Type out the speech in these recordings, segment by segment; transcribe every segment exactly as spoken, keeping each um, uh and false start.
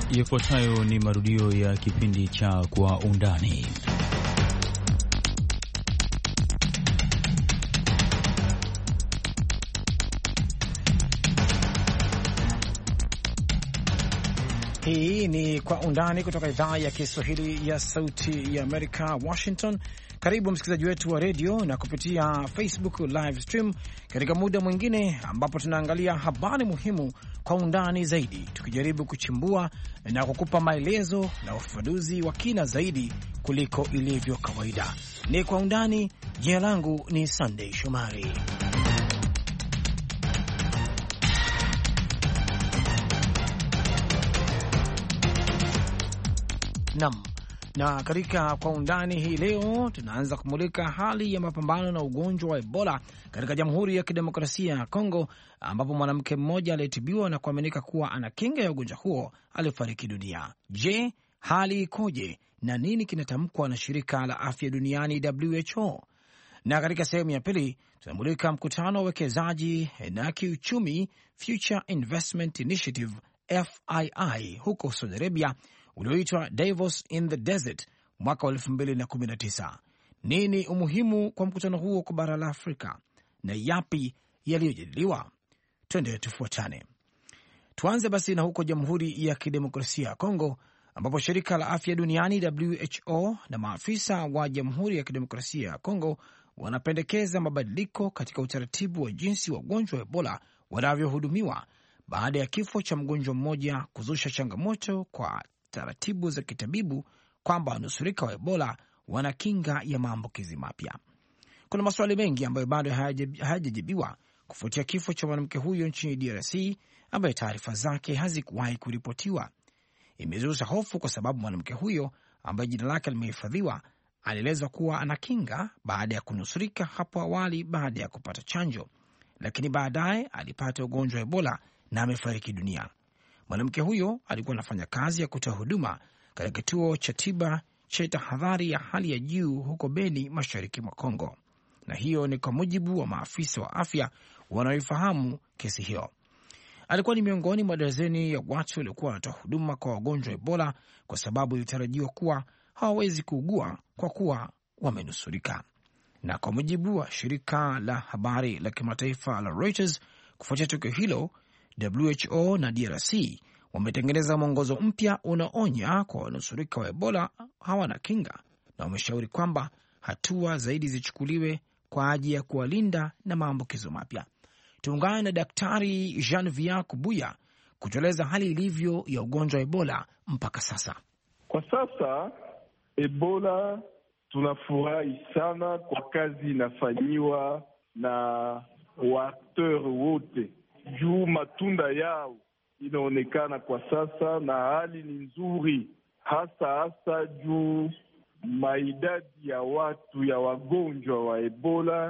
Yafuatayo ni marudio ya kipindi cha Kwa Undani. Hii ni Kwa Undani kutoka idhaa ya Kiswahili ya Sauti ya Amerika, Washington. Karibu msikilizaji wetu wa redio na kupitia Facebook live stream katika muda mwingine ambapo tunaangalia habari muhimu kwa undani zaidi, tukijaribu kuchimbua na kukupa maelezo na ufafanuzi wa kina zaidi kuliko ilivyo kawaida. Ni Kwa Undani. Jina langu ni Sunday Shomari. Nam, na katika Kwa Undani hii leo tunaanza kumulika hali ya mapambano na ugonjwa wa Ebola katika Jamhuri ya Kidemokrasia ya Kongo, ambapo mwanamke mmoja aliyetibiwa na kuaminika kuwa ana kinga ya ugonjwa huo alifariki dunia. Je, hali ikoje na nini kinatamkwa na shirika la afya duniani W H O? Na katika sehemu ya pili tunamulika mkutano wa uwekezaji na kiuchumi Future Investment Initiative F I I huko Saudi Arabia ulioitwa Davos in the Desert mwaka wa elfu mbili na kumi na tisa. Nini umuhimu kwa mkutano huo kwa bara la Afrika na yapi yaliyojadiliwa? Twende tufuatane. Tuanze basi na huko Jamhuri ya Kidemokrasia ya Kongo, ambapo shirika la afya duniani W H O na maafisa wa Jamhuri ya Kidemokrasia ya Kongo wanapendekeza mabadiliko katika utaratibu wa jinsi wagonjwa wa Ebola wanavyohudumiwa baada ya kifo cha mgonjwa mmoja kuzusha changamoto kwa taratibu za kitabibu kwamba wanusurika wa Ebola wana kinga ya maambukizi mapya. Kuna maswali mengi ambayo bado hayajajibiwa kufuatia kifo cha mwanamke huyo nchini D R C ambaye taarifa zake hazikuwahi kuripotiwa. Imezusha hofu kwa sababu mwanamke huyo ambaye jina lake limehifadhiwa alielezwa kuwa ana kinga baada ya kunusurika hapo awali baada ya kupata chanjo, lakini baadaye alipata ugonjwa wa Ebola na amefariki dunia. Mwanamke huyo alikuwa anafanya kazi ya kutoa huduma katika kituo cha tiba cha tahadhari ya hali ya juu huko Beni, mashariki mwa Kongo, na hiyo ni kwa mujibu wa maafisa wa afya wanaoifahamu kesi hiyo. Alikuwa ni miongoni mwa dazeni ya watu waliokuwa wanatoa huduma kwa wagonjwa wa Ebola kwa sababu ilitarajiwa kuwa hawawezi kuugua kwa kuwa wamenusurika. Na kwa mujibu wa shirika la habari la kimataifa la Reuters, kufuatia tukio hilo, W H O na D R C wametengeneza mwongozo mpya unaonya kwa wanusurika wa Ebola hawana kinga, na wameshauri kwamba hatua zaidi zichukuliwe kwa ajili ya kuwalinda na maambukizo mapya. Tuungane na Daktari Jean-Vian Kubuya kutueleza hali ilivyo ya ugonjwa wa Ebola mpaka sasa. Kwa sasa Ebola tunafurahi sana kwa kazi inafanyiwa na waakteur wote juu matunda yao inaonekana kwa sasa, na hali ni nzuri, hasa hasa juu maidadi ya watu ya wagonjwa wa Ebola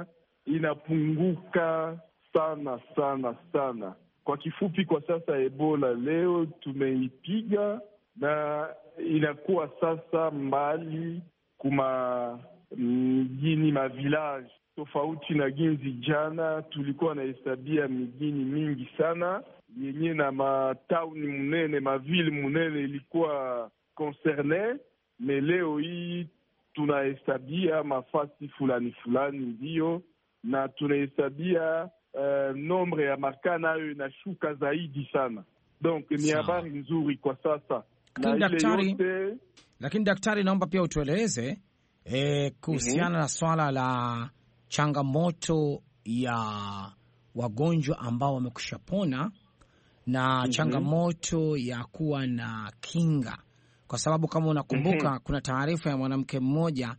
inapunguka sana sana sana. Kwa kifupi, kwa sasa Ebola leo tumeipiga na inakuwa sasa mbali kuma mjini mavilaji tofauti na ginzi. Jana tulikuwa na hesabia migini mingi sana yenye na matauni munene mavili munene ilikuwa concerne, me leo hii tunahesabia mafasi fulani fulani ndio, na tunahesabia uh, nombre ya makaa nayo inashuka zaidi sana. Donc ni habari nzuri kwa sasa. Lakini daktari, yote... lakini daktari, naomba pia utueleze eh, kuhusiana mm-hmm. na swala la changamoto ya wagonjwa ambao wamekushapona na mm-hmm. changamoto ya kuwa na kinga, kwa sababu kama unakumbuka mm-hmm. kuna taarifa ya mwanamke mmoja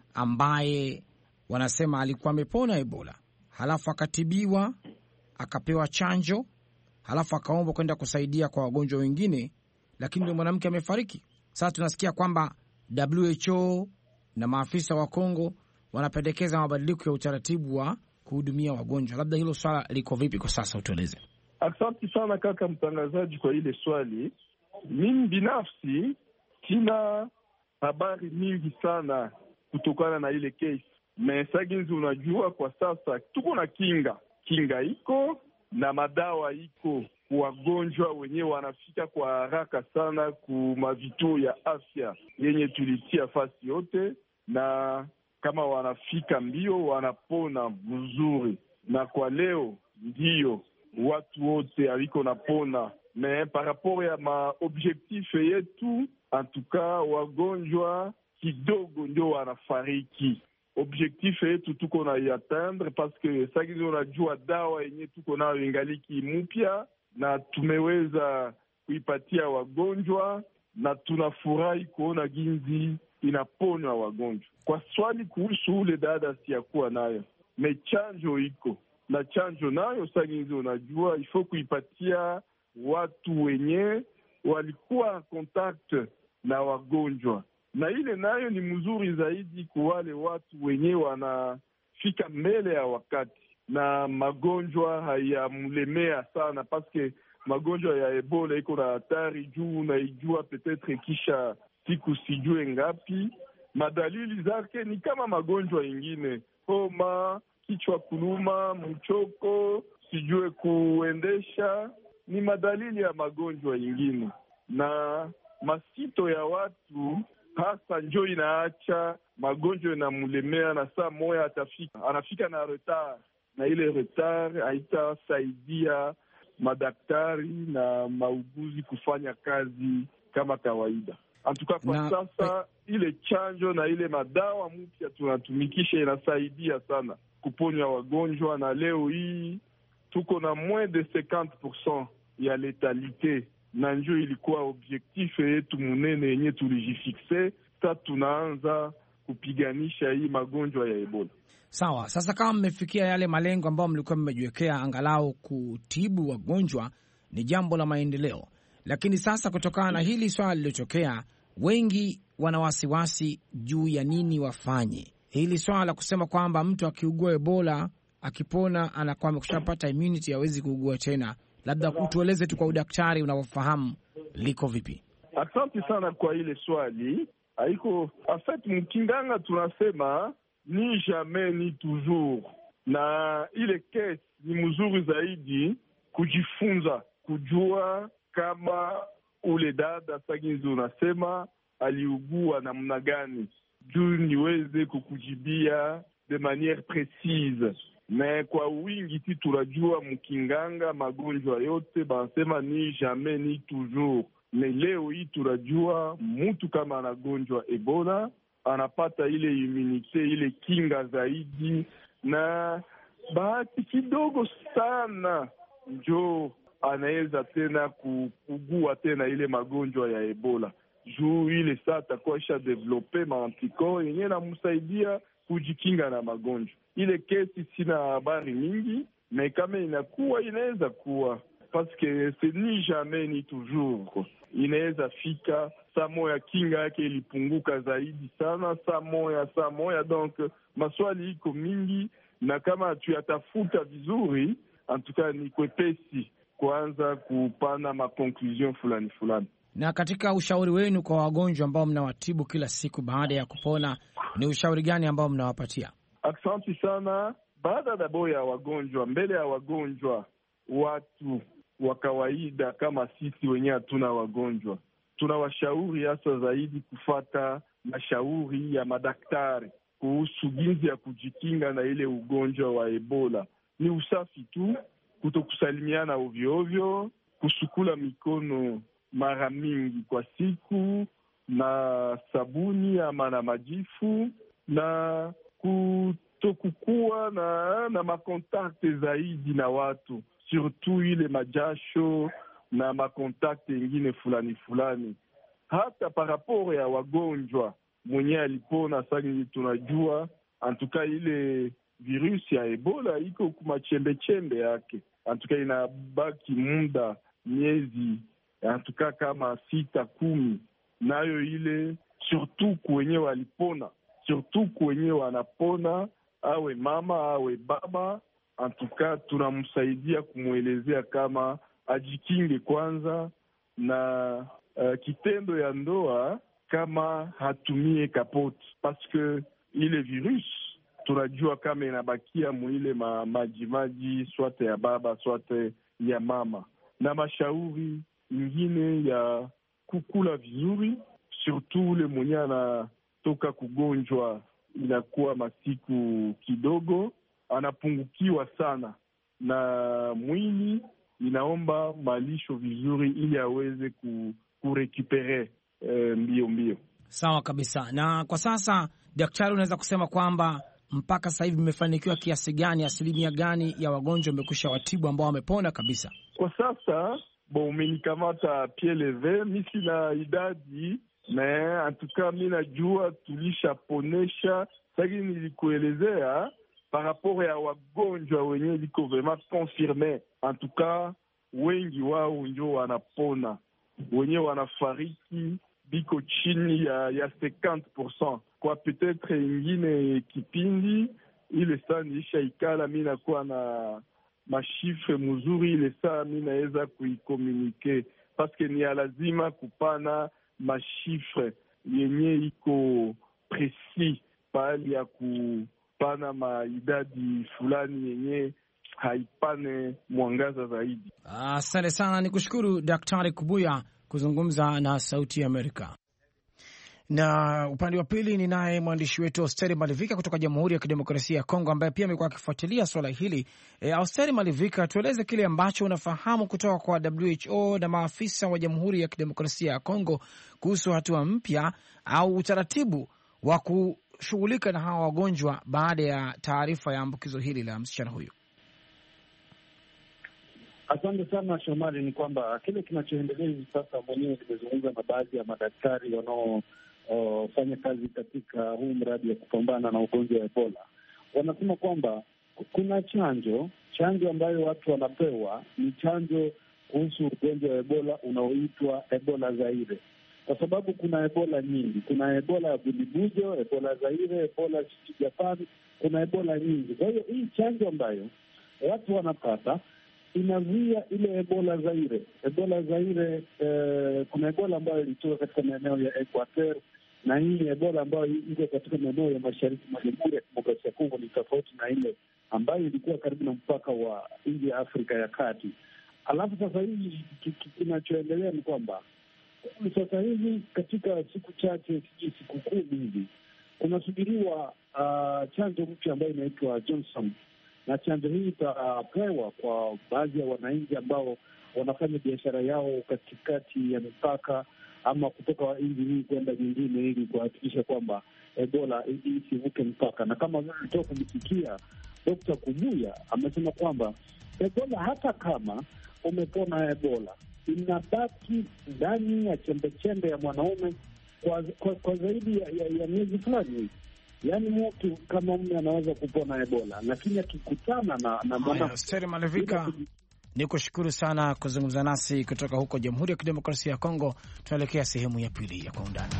ambaye wanasema alikuwa amepona Ebola, halafu akatibiwa, akapewa chanjo, halafu akaomba kwenda kusaidia kwa wagonjwa wengine, lakini ndio mwanamke amefariki. Sasa tunasikia kwamba W H O na maafisa wa Kongo wanapendekeza mabadiliko ya utaratibu wa kuhudumia wagonjwa. Labda hilo swala liko vipi kwa sasa, utueleze. Asante sana kaka mtangazaji kwa ile swali. Mimi binafsi sina habari mingi sana kutokana na ile case. Mesaginzi, unajua kwa sasa tuko na kinga. Kinga iko na madawa iko. wagonjwa wenye wanafika kwa haraka sana kuma vituo ya afya yenye tulitia fasi yote, na kama wanafika mbio wanapona vizuri. Na kwa leo ndiyo watu wote aliko napona, me par rapport ya maobjektif yetu antuka wagonjwa kidogo ndio wanafariki. Objektif yetu tuko na iatteindre paske sagizi unajua dawa yenye tuko nayo ingaliki mupya na tumeweza kuipatia wagonjwa, na tunafurahi kuona ginzi inaponywa wagonjwa. Kwa swali kuhusu ule dada siyakuwa nayo, me chanjo iko na chanjo nayo sagizi unajua ifo kuipatia watu wenye walikuwa contact na wagonjwa, na ile nayo ni mzuri zaidi kwa wale watu wenye wanafika mbele ya wakati na magonjwa hayamlemea sana, paske magonjwa ya Ebola iko na hatari juu naijua petetre kisha siku sijue ngapi. Madalili zake ni kama magonjwa ingine, homa, kichwa kuluma, mchoko, sijue kuendesha, ni madalili ya magonjwa ingine. Na masito ya watu hasa njo inaacha magonjwa inamulemea, na saa moya atafika anafika na retard, na ile retard haitasaidia madaktari na mauguzi kufanya kazi kama kawaida. Antuka kwa na sasa ile chanjo na ile madawa mpya tunatumikisha inasaidia sana kuponya wagonjwa, na leo hii tuko na moins de cinquante pourcent ya letalite, na njo ilikuwa objektif yetu munene yenye tulijifikse. Sasa tunaanza kupiganisha hii magonjwa ya Ebola. Sawa, sasa kama mmefikia yale malengo ambayo mlikuwa mmejiwekea, angalau kutibu wagonjwa, ni jambo la maendeleo. Lakini sasa kutokana na hili swala lililotokea, wengi wana wasiwasi juu ya nini wafanye. Hili swala la kusema kwamba mtu akiugua Ebola akipona anakuwa amekushapata immunity, hawezi kuugua tena, labda utueleze tu kwa udaktari unavyofahamu liko vipi? Asante sana kwa ile swali. Haiko afet mkinganga tunasema ni jamais ni toujours, na ile kesi ni mzuri zaidi kujifunza kujua kama ule dada saginzi unasema aliugua namna gani, juu niweze kukujibia de maniere précise. Na kwa wingi ti tunajua mkinganga magonjwa yote banasema ni jamais ni toujours. Me leo hii tunajua mtu kama anagonjwa Ebola anapata ile immunite, ile kinga zaidi, na bahati kidogo sana njo anaweza tena kugua tena ile magonjwa ya Ebola. Juu ile saa atakuwa isha develope ma antikoro yenye namsaidia kujikinga na magonjwa. Ile kesi sina habari mingi, na kama inakuwa inaweza kuwa paske se ni jamais ni toujours. Inaweza fika saa moya kinga yake ilipunguka zaidi sana, saa moya saa moya. Donc maswali iko mingi, na kama tuyatafuta vizuri, antuka ni kwepesi kuanza kupana makonklusion fulani fulani. Na katika ushauri wenu kwa wagonjwa ambao mnawatibu kila siku baada ya kupona, ni ushauri gani ambao mnawapatia? Asante sana. Baada dabo ya wagonjwa, mbele ya wagonjwa, watu wa kawaida kama sisi wenyewe hatuna wagonjwa, tunawashauri hasa zaidi kufata mashauri ya madaktari kuhusu jinsi ya kujikinga na ile ugonjwa wa Ebola. Ni usafi tu, kutokusalimiana ovyo ovyo, kusukula mikono mara mingi kwa siku na sabuni ama na majifu, na kutokukuwa na, na makontakte zaidi na watu, surtout ile majasho na makontakte ingine fulani fulani. Hata paraporo ya wagonjwa mwenye alipona sasa, tunajua antuka ile virusi ya Ebola iko kuma chembe chembe yake, antuka inabaki muda miezi antuka kama sita kumi, nayo ile surtout kwenye walipona, surtout kwenye wanapona, awe mama awe baba, antuka tunamsaidia kumwelezea kama ajikinge kwanza na uh, kitendo ya ndoa kama hatumie kapoti, paske ile virus tunajua kama inabakia mwile ma, maji maji swate ya baba swate ya mama. na mashauri ingine ya kukula vizuri, surtout ule mwenye anatoka kugonjwa inakuwa masiku kidogo, anapungukiwa sana na mwili, inaomba malisho vizuri ili aweze ku, kurekupere e, mbio mbio. Sawa kabisa. Na kwa sasa daktari, unaweza kusema kwamba mpaka sasa hivi mmefanikiwa kiasi gani, asilimia gani ya wagonjwa mmekwisha watibu ambao wamepona kabisa? Kwa sasa bo, umenikamata pied leve, mi sina idadi na antuka mi najua tulishaponesha. Sasa nilikuelezea par rapport ya wagonjwa wenye liko vraiment confirme, antuka wengi wao ndio wanapona, wenye wanafariki biko chini ya ya cinquante pourcent. Kwa peut-être ingine kipindi ile saa niisha ikala mi nakuwa na mashifre mzuri, ile saa mi naweza kuikomunike paske ni ya lazima kupana mashifre yenye iko precis pahali ya kupana maidadi fulani yenye haipane mwangaza zaidi. Asante ah, sana. Ni kushukuru Daktari Kubuya kuzungumza na Sauti ya Amerika. Na upande wa pili ni naye mwandishi wetu Austeri Malivika kutoka Jamhuri ya Kidemokrasia ya Kongo, ambaye pia amekuwa akifuatilia swala hili. E, Austeri Malivika, tueleze kile ambacho unafahamu kutoka kwa W H O na maafisa wa Jamhuri ya Kidemokrasia ya Kongo kuhusu hatua mpya au utaratibu wa kushughulika na hawa wagonjwa baada ya taarifa ya ambukizo hili la msichana huyu. Asante sana Shomari. Ni kwamba kile kinachoendelea hivi sasa, mwenyewe nimezungumza na baadhi ya madaktari wanaofanya uh, kazi katika huu mradi wa kupambana na ugonjwa wa Ebola. Wanasema kwamba kuna chanjo chanjo ambayo watu wanapewa ni chanjo kuhusu ugonjwa wa Ebola unaoitwa Ebola Zaire, kwa sababu kuna Ebola nyingi. Kuna Ebola ya Bulibujo, Ebola Zaire, Ebola Japan, kuna Ebola nyingi. Kwa hiyo hii chanjo ambayo watu wanapata inazuia ile Ebola Zaire. Ebola Zaire eh, kuna Ebola ambayo ilitoka katika maeneo ya Equateur, na hii Ebola ambayo iko katika maeneo ya mashariki mwa Jamhuri ya Kidemokrasia ya Kongo ni tofauti na ile ambayo ilikuwa karibu na mpaka wa nchi ya Afrika ya Kati. Alafu sasa hivi kinachoendelea ni kwamba sasa hivi katika siku chache, sijui siku kumi hivi, kunasubiriwa uh, chanjo mpya ambayo inaitwa Johnson, na chanjo hii itapewa kwa baadhi ya wananchi ambao wanafanya biashara yao katikati ya mipaka ama kutoka nchi hii kwenda nyingine, ili kuhakikisha kwamba Ebola isivuke mpaka. Na kama vile nilitoka kumsikia Dokta Kubuya amesema kwamba Ebola, hata kama umepona Ebola, inabaki ndani ya chembechembe ya mwanaume kwa, kwa, kwa zaidi ya, ya, ya miezi fulani hivi. Yaani mtu kama mume anaweza kupona Ebola, lakini akikutana na na mwana. Austeri Malivika, ni kushukuru sana kuzungumza nasi kutoka huko Jamhuri ya Kidemokrasia ya Kongo. Tunaelekea sehemu ya pili ya Kwa Undani.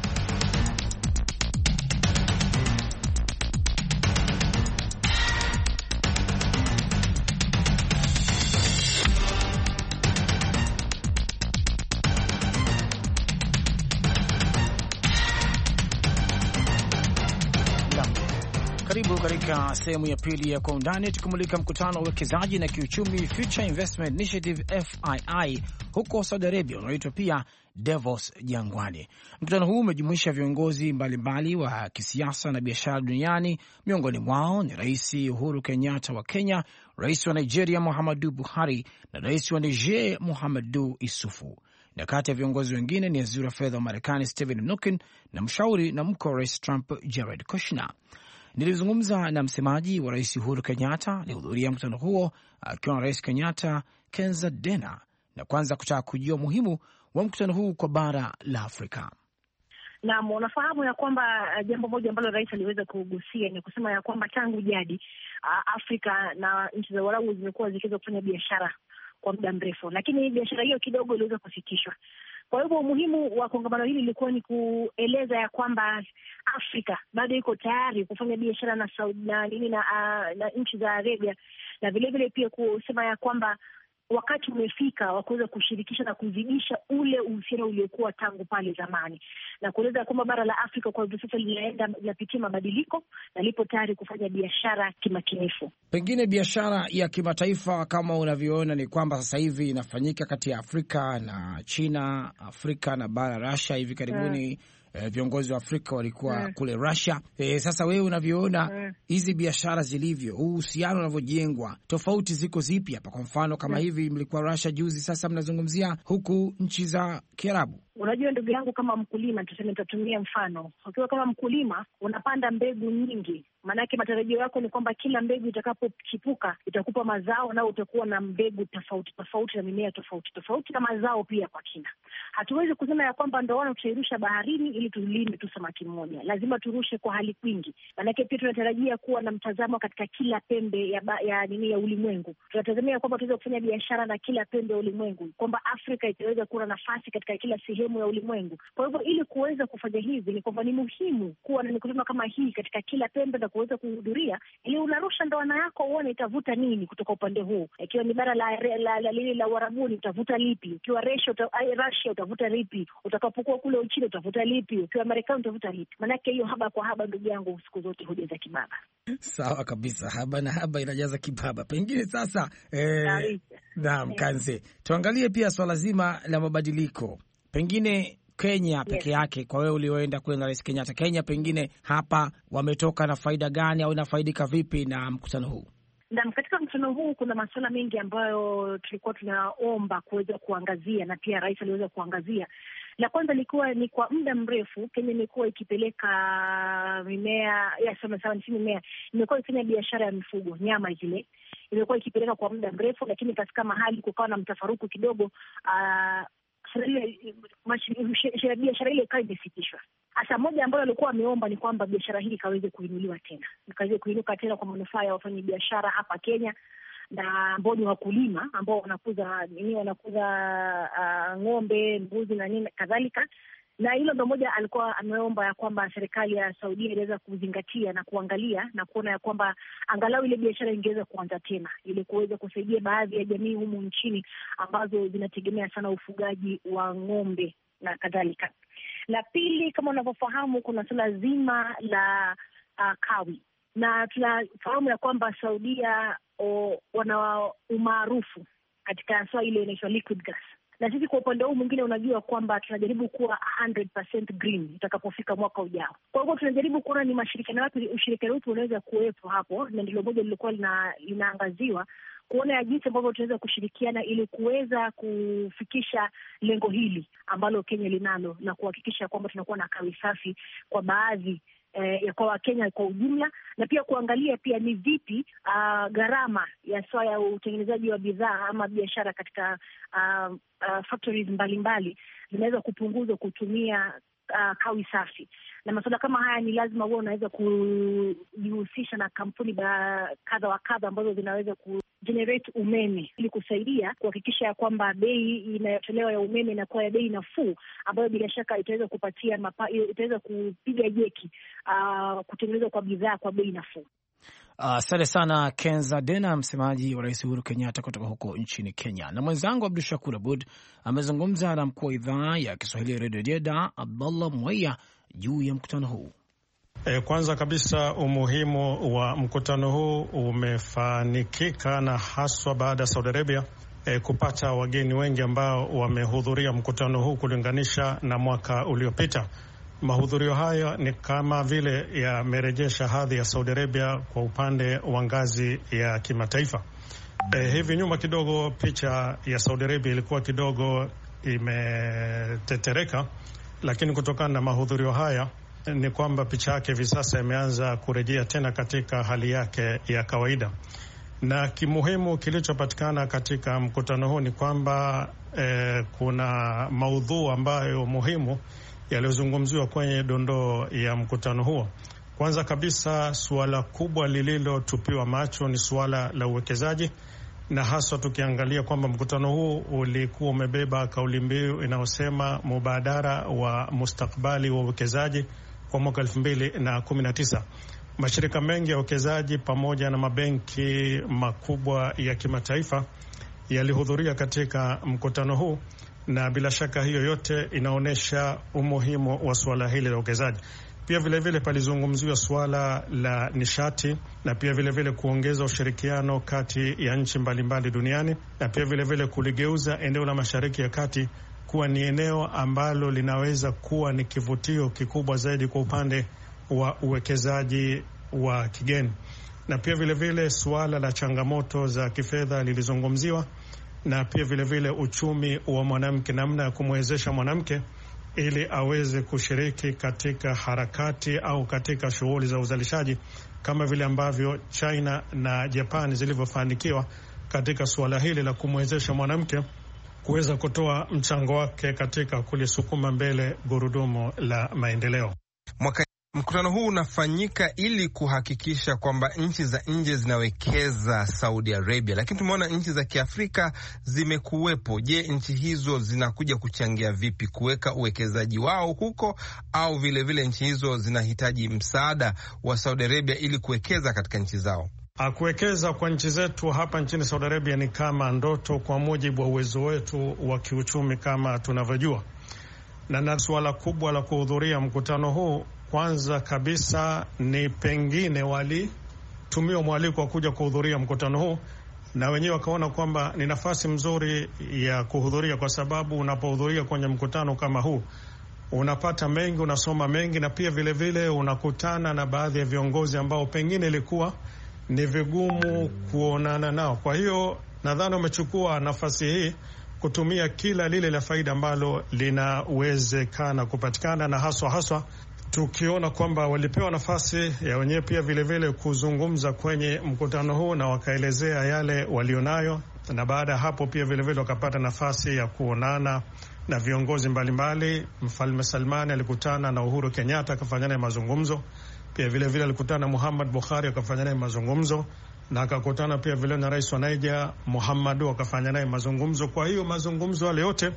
Karibu katika sehemu ya pili ya Kwa Undani, tukumulika mkutano wa uwekezaji na kiuchumi Future Investment Initiative F I I huko Saudi Arabia, unaoitwa pia Davos Jangwani. Mkutano huu umejumuisha viongozi mbalimbali wa kisiasa na biashara duniani. Miongoni mwao ni Rais Uhuru Kenyatta wa Kenya, Rais wa Nigeria Muhammadu Buhari na Rais wa Niger Muhammadu Isufu. Na kati ya viongozi wengine ni waziri wa fedha wa Marekani Steven Mnuchin na mshauri na mkwe wa Rais Trump Jared Kushner. Nilizungumza na msemaji wa Rais Uhuru Kenyatta alihudhuria mkutano huo akiwa na Rais Kenyatta Kenza Dena, na kwanza kutaka kujua umuhimu wa mkutano huu kwa bara la Afrika. Naam, unafahamu ya kwamba jambo moja ambalo rais aliweza kugusia ni kusema ya kwamba tangu jadi Afrika na nchi za Waarabu zimekuwa zikiweza kufanya biashara kwa muda mrefu, lakini biashara hiyo kidogo iliweza kusitishwa. Kwa hivyo umuhimu wa kongamano hili ilikuwa ni kueleza ya kwamba Afrika bado iko tayari kufanya biashara na Saudi na nini na, uh, na nchi za Arabia, na vile vile pia kusema ya kwamba wakati umefika wa kuweza kushirikisha na kuzidisha ule uhusiano uliokuwa tangu pale zamani, na kueleza kwamba bara la Afrika kwa hivyo sasa linaenda linapitia mabadiliko na lipo tayari kufanya biashara kimakinifu. Pengine biashara ya kimataifa kama unavyoona ni kwamba sasa hivi inafanyika kati ya Afrika na China, Afrika na bara Russia. Hivi karibuni hmm. E, viongozi wa Afrika walikuwa hmm. kule Russia. E, sasa wewe unavyoona hizi hmm. biashara zilivyo, huu uhusiano unavyojengwa, tofauti ziko zipi hapa? Kwa mfano kama hmm. hivi mlikuwa Russia juzi, sasa mnazungumzia huku nchi za Kiarabu. Unajua ndugu yangu, kama mkulima, tuseme nitatumia mfano. Ukiwa kama mkulima unapanda mbegu nyingi, maanake matarajio yako ni kwamba kila mbegu itakapochipuka itakupa mazao, na utakuwa na mbegu tofauti tofauti na mimea tofauti tofauti na mazao pia kwa kina. Hatuwezi kusema ya kwamba ndio wana tutairusha baharini ili tulime tu samaki mmoja. Lazima turushe kwa hali kwingi, maanake pia tunatarajia kuwa na mtazamo katika kila pembe ya ba, ya nini ya ulimwengu. Tunatazamia kwamba tuweze kufanya biashara na kila pembe ya ulimwengu, kwamba Afrika itaweza kuwa na nafasi katika kila sehemu ya ulimwengu. Kwa hivyo ili kuweza kufanya hivi ni kwamba ni muhimu kuwa na mikutano kama hii katika kila pembe na kuweza kuhudhuria, ili unarusha ndoana yako uone itavuta nini kutoka upande huu. Ikiwa ni bara la la la lile la Uarabuni utavuta lipi? Ukiwa Russia uta, Russia utavuta lipi? Utakapokuwa kule Uchina utavuta lipi? Ukiwa Marekani utavuta lipi? Maanake hiyo haba kwa haba, ndugu yangu, siku zote hujaza kibaba. Sawa kabisa, haba na haba inajaza kibaba. Pengine sasa eh, naam Kanze, tuangalie pia swala zima la mabadiliko. Pengine Kenya peke yake, kwa wewe ulioenda kule na Rais Kenyatta, Kenya pengine hapa wametoka na faida gani au inafaidika vipi na mkutano huu? Na katika mkutano huu kuna masuala mengi ambayo tulikuwa tunaomba kuweza kuangazia, na pia rais aliweza kuangazia. La kwanza likuwa ni kwa muda mrefu Kenya imekuwa ikipeleka mimea ya sama sawa si mimea, imekuwa ikifanya biashara ya mifugo, nyama zile imekuwa ikipeleka kwa muda mrefu, lakini katika mahali kukawa na mtafaruku kidogo, uh, biashara ile ikawa imesitishwa. Hasa moja ambayo alikuwa ameomba ni kwamba biashara hii ikaweze kuinuliwa tena, ikaweze kuinuka tena kwa manufaa ya wafanya biashara hapa Kenya na ambao ni wakulima ambao wanakuza nini, wanakuza uh, ng'ombe, mbuzi na nini kadhalika. Na hilo ndio moja alikuwa ameomba ya kwamba serikali ya Saudia inaweza kuzingatia na kuangalia na kuona ya kwamba angalau ile biashara ingeweza kuanza tena, ili kuweza kusaidia baadhi ya jamii humu nchini ambazo zinategemea sana ufugaji wa ng'ombe na kadhalika. La pili, kama unavyofahamu, kuna suala zima la uh, kawi, na tunafahamu ya kwamba Saudia o, wana umaarufu katika swala ile inaitwa liquid gas. Na sisi kwa upande huu mwingine unajua kwamba tunajaribu kuwa one hundred percent green itakapofika mwaka ujao. Kwa hivyo tunajaribu kuona ni mashirikiano wapi, ushirikiano wetu unaweza kuwepo hapo, na ndilo moja lilikuwa lina, linaangaziwa kuona ya jinsi ambavyo tunaweza kushirikiana ili kuweza kufikisha lengo hili ambalo Kenya linalo na kuhakikisha kwamba tunakuwa na kawi safi kwa baadhi eh, kwa Wakenya kwa ujumla, na pia kuangalia pia ni vipi uh, gharama ya swala ya utengenezaji wa bidhaa ama biashara katika uh, uh, factories mbalimbali zinaweza kupunguzwa kutumia uh, kawi safi. Na masuala kama haya ni lazima wewe unaweza kujihusisha na kampuni kadha wa kadha ambazo zinaweza ku generate umeme ili kusaidia kuhakikisha ya kwamba bei inayotolewa ya umeme inakuwa ya bei nafuu, ambayo bila shaka itaweza kupatia mapa, itaweza kupiga jeki uh, kutengenezwa kwa bidhaa kwa bei nafuu. Asante uh, sana Kenza Dena, msemaji wa Rais Uhuru Kenyatta kutoka huko nchini Kenya. Na mwenzangu Abdul Shakur Abud amezungumza na mkuu wa idhaa ya Kiswahili ya Radio Jeddah Abdallah Mwaya juu ya mkutano huu. E, kwanza kabisa umuhimu wa mkutano huu umefanikika na haswa baada ya Saudi Arabia e, kupata wageni wengi ambao wamehudhuria mkutano huu kulinganisha na mwaka uliopita. Mahudhurio haya ni kama vile yamerejesha hadhi ya Saudi Arabia kwa upande wa ngazi ya kimataifa. E, hivi nyuma kidogo picha ya Saudi Arabia ilikuwa kidogo imetetereka, lakini kutokana na mahudhurio haya ni kwamba picha yake hivi sasa imeanza kurejea tena katika hali yake ya kawaida. Na kimuhimu kilichopatikana katika mkutano huu ni kwamba eh, kuna maudhui ambayo muhimu yaliyozungumziwa kwenye dondoo ya mkutano huo. Kwanza kabisa, suala kubwa lililotupiwa macho ni suala la uwekezaji, na haswa tukiangalia kwamba mkutano huu ulikuwa umebeba kauli mbiu inayosema mubadara wa mustakbali wa uwekezaji kwa mwaka elfu mbili na kumi na tisa. Mashirika mengi ya uwekezaji pamoja na mabenki makubwa ya kimataifa yalihudhuria katika mkutano huu, na bila shaka hiyo yote inaonyesha umuhimu wa suala hili la uwekezaji. Pia vile vile palizungumziwa suala la nishati na pia vile vile kuongeza ushirikiano kati ya nchi mbalimbali duniani, na pia vile vile kuligeuza eneo la Mashariki ya Kati kuwa ni eneo ambalo linaweza kuwa ni kivutio kikubwa zaidi kwa upande wa uwekezaji wa kigeni. Na pia vile vile suala la changamoto za kifedha lilizungumziwa, na pia vile vile uchumi wa mwanamke, namna ya kumwezesha mwanamke ili aweze kushiriki katika harakati au katika shughuli za uzalishaji kama vile ambavyo China na Japan zilivyofanikiwa katika suala hili la kumwezesha mwanamke kuweza kutoa mchango wake katika kulisukuma mbele gurudumu la maendeleo. Mwaka mkutano huu unafanyika ili kuhakikisha kwamba nchi za nje zinawekeza Saudi Arabia, lakini tumeona nchi za Kiafrika zimekuwepo. Je, nchi hizo zinakuja kuchangia vipi kuweka uwekezaji wao huko, au vile vile nchi hizo zinahitaji msaada wa Saudi Arabia ili kuwekeza katika nchi zao? Kuwekeza kwa nchi zetu hapa nchini Saudi Arabia ni kama ndoto kwa mujibu wa uwezo wetu wa kiuchumi kama tunavyojua. Na na suala kubwa la kuhudhuria mkutano huu, kwanza kabisa ni pengine walitumiwa mwaliko wa kuja kuhudhuria mkutano huu, na wenyewe wakaona kwamba ni nafasi mzuri ya kuhudhuria, kwa sababu unapohudhuria kwenye mkutano kama huu unapata mengi, unasoma mengi, na pia vile vile unakutana na baadhi ya viongozi ambao pengine ilikuwa ni vigumu kuonana nao. Kwa hiyo nadhani umechukua nafasi hii kutumia kila lile la faida ambalo linawezekana kupatikana, na haswa haswa tukiona kwamba walipewa nafasi ya wenyewe pia vile vile kuzungumza kwenye mkutano huu na wakaelezea yale walionayo, na baada ya hapo pia vile vile wakapata nafasi ya kuonana na viongozi mbalimbali. Mfalme Salman alikutana na Uhuru Kenyatta akafanya naye mazungumzo, pia vile vile alikutana na Muhammad Buhari akafanya naye mazungumzo, na akakutana pia vile na Rais wa Niger Muhammadu akafanya naye mazungumzo. Kwa hiyo mazungumzo yale yote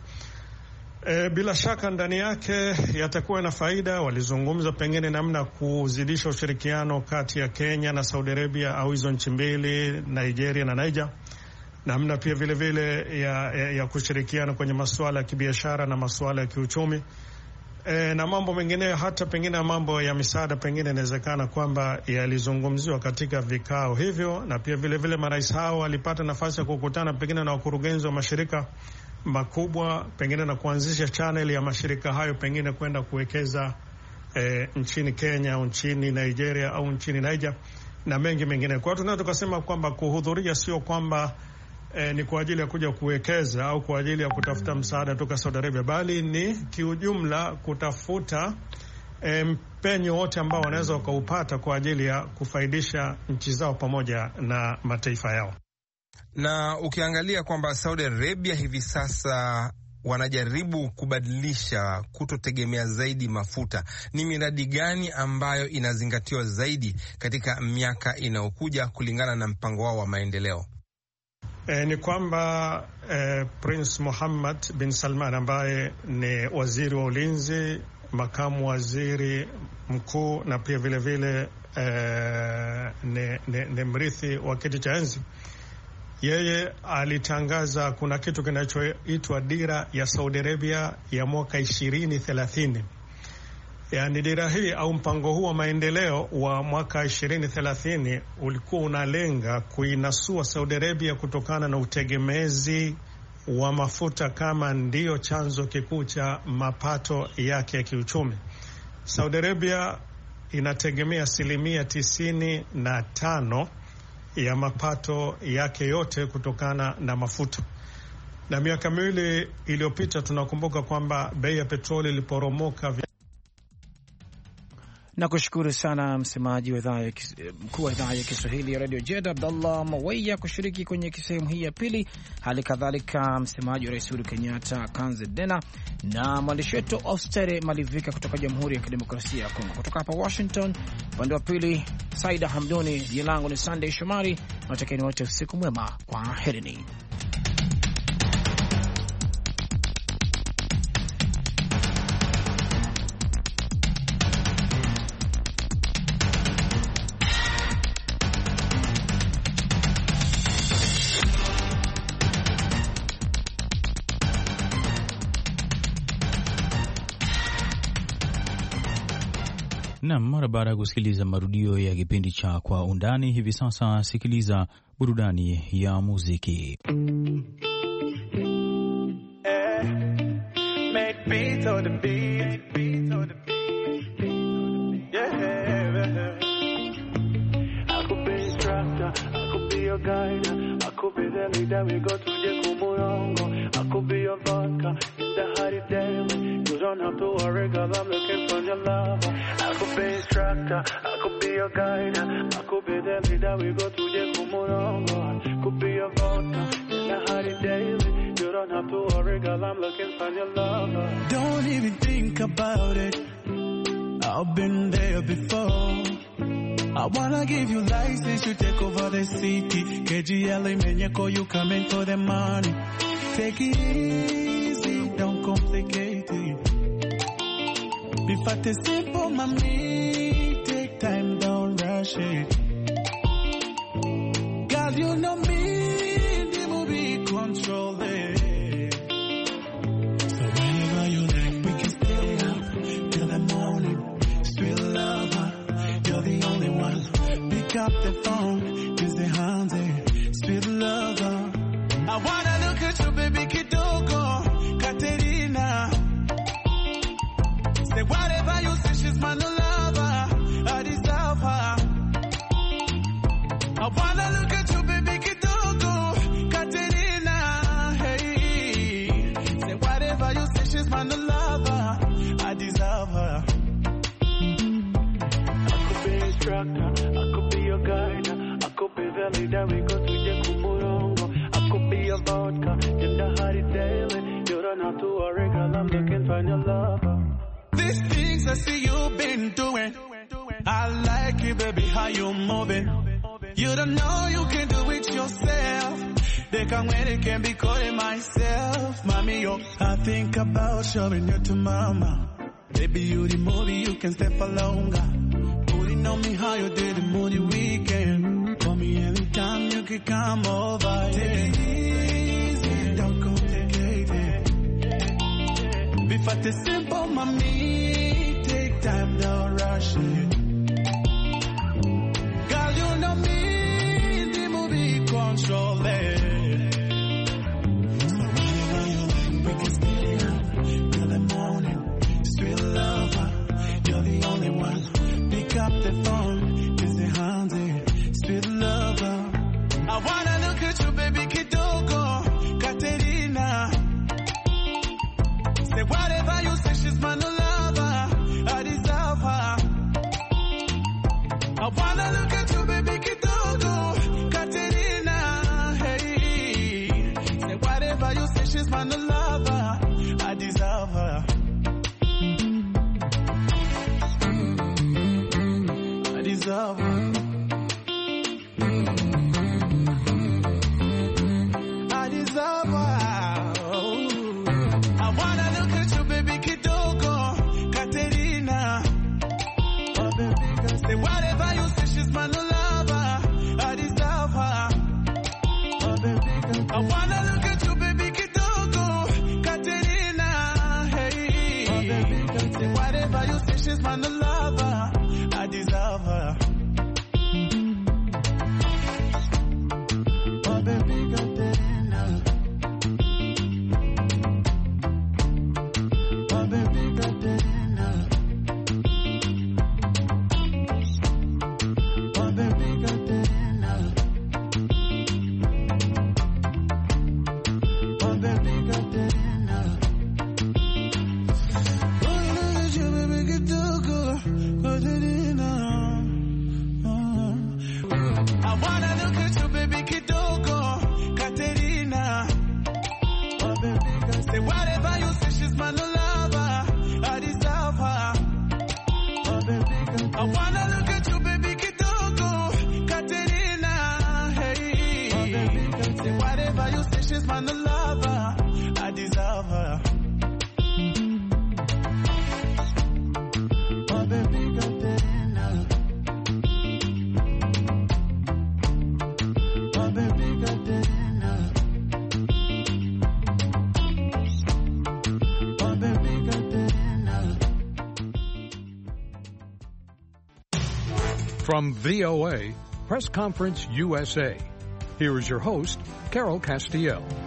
E, bila shaka ndani yake yatakuwa na faida. Walizungumza pengine namna kuzidisha ushirikiano kati ya Kenya na Saudi Arabia au hizo nchi mbili, Nigeria na Niger, namna pia vile vile ya, ya, ya kushirikiana kwenye masuala ya kibiashara na masuala ya kiuchumi e, na mambo mengine, hata pengine mambo ya misaada pengine inawezekana kwamba yalizungumziwa katika vikao hivyo. Na pia vile vile marais hao walipata nafasi ya kukutana pengine na wakurugenzi wa mashirika makubwa, pengine na kuanzisha channel ya mashirika hayo pengine kwenda kuwekeza e, nchini Kenya au nchini Nigeria au nchini Niger na mengi mengine. Kwa hiyo tunaweza tukasema kwamba kuhudhuria sio kwamba e, ni kwa ajili ya kuja kuwekeza au kwa ajili ya kutafuta msaada kutoka Saudi Arabia, bali ni kiujumla kutafuta e, mpenyo wote ambao wanaweza wakaupata kwa ajili ya kufaidisha nchi zao pamoja na mataifa yao. Na ukiangalia kwamba Saudi Arabia hivi sasa wanajaribu kubadilisha kutotegemea zaidi mafuta, ni miradi gani ambayo inazingatiwa zaidi katika miaka inayokuja kulingana na mpango wao wa maendeleo? E, ni kwamba e, Prince Mohammed bin Salman ambaye ni waziri wa ulinzi, makamu waziri mkuu na pia vile vile e, ni, ni, ni mrithi wa kiti cha enzi, yeye alitangaza kuna kitu kinachoitwa dira ya Saudi Arabia ya mwaka ishirini thelathini. Yaani dira hii au mpango huu wa maendeleo wa mwaka ishirini thelathini ulikuwa unalenga kuinasua Saudi Arabia kutokana na utegemezi wa mafuta kama ndiyo chanzo kikuu cha mapato yake ya kiuchumi. Saudi Arabia inategemea asilimia tisini na tano ya mapato yake yote kutokana na mafuta. Na miaka miwili iliyopita tunakumbuka kwamba bei ya petroli iliporomoka. Na kushukuru sana msemaji wa idhaa mkuu wa idhaa ya Kiswahili ya Radio Jeddah Abdallah Mawaya kushiriki kwenye sehemu hii ya pili. Hali kadhalika msemaji wa Rais Uhuru Kenyatta Kanze Dena na mwandishi wetu Austere Malivika kutoka Jamhuri ya Kidemokrasia ya Kongo. Kutoka hapa Washington, upande wa pili Saida Hamduni, jina langu ni Sunday Shomari. Natakieni wote usiku mwema, kwa herini. Na mara baada ya kusikiliza marudio ya kipindi cha Kwa Undani, hivi sasa sikiliza burudani ya muziki. I could be the leader, we go to the Kumurongo. I could be your vodka in the hot daily. You don't have to worry, girl, I'm looking for your love. I could be instructor, I could be your guide. I could be the leader, we go to the Kumurongo. I could be your vodka in the hot daily. You don't have to worry, girl, I'm looking for your love. Don't even think about it, I've been there before. I wanna give you license, you take over the city. K G L A Menyeko, you coming for the money. Take it easy, don't complicate it. Be fat and simple, mommy. Take time, don't rush it. Girl, you know me, the movie control it. So whenever you like, we can stay up till the morning. Sweet lover, you're the only one. Pick up the phone, use the hands there. Sweet lover, I wanna look at you, baby Kidogo, Katerina. Say whatever you say, she's my new lover. I deserve her. I wanna look at you, baby Kidogo, Katerina. Hey, say whatever you say, she's my new lover. I deserve her. I could be your guide, I could be the leader, we go to the Kumurongo. I could be your vodka in the hot daily. You don't have to worry, girl, I'm looking for your lover. These things I see you've been doing, I like it, baby, how you moving. You don't know you can do it yourself. They can when they can be calling myself, mommy, yo. I think about showing you to mama. Baby, you the movie, you can stay for longer. Know me how you did the moody weekend. Call me anytime you can come over. Take it easy, don't complicate it. Be fat and simple, mommy. Take time, don't rush it. Girl, you know me, the movie control it. So whenever you like, we can stay up till the morning. Sweet lover, you're the only one. Pick up the phone, use the hands here, sweet lover. I wanna look at you, baby Kidogo, Katerina. Say whatever you say, she's my new lover. I deserve her. I wanna look at you, baby Kidogo, Katerina. Hey, say whatever you say, she's my new lover. I deserve her. Deserve her. I deserve her. I wanna look at you, baby Kidogo, Katerina. Oh, baby, say whatever you say, she's my new lover. I deserve her. Oh, baby, I wanna look at you, baby Kidogo, Katerina. Hey, oh, baby, say whatever you say, she's my new lover. I deserve her. Oh, baby, Katerina. Oh, baby, Katerina. Oh, baby, Katerina. Oh, baby, Katerina. Oh, look at you, baby, Katerina. Katerina. I wanna look at you, baby Kidogo, Katerina. Oh, baby, say whatever you say, she's my new lover. I deserve her. Oh, baby, I wanna look at you, baby Kidogo, Katerina. Hey, oh, baby, say whatever you say, she's my new lover. I deserve her. Oh, baby, Katerina. Oh, baby, Katerina. Oh, baby, Katerina. From V O A, Press Conference U S A, here is your host, Carol Castiel.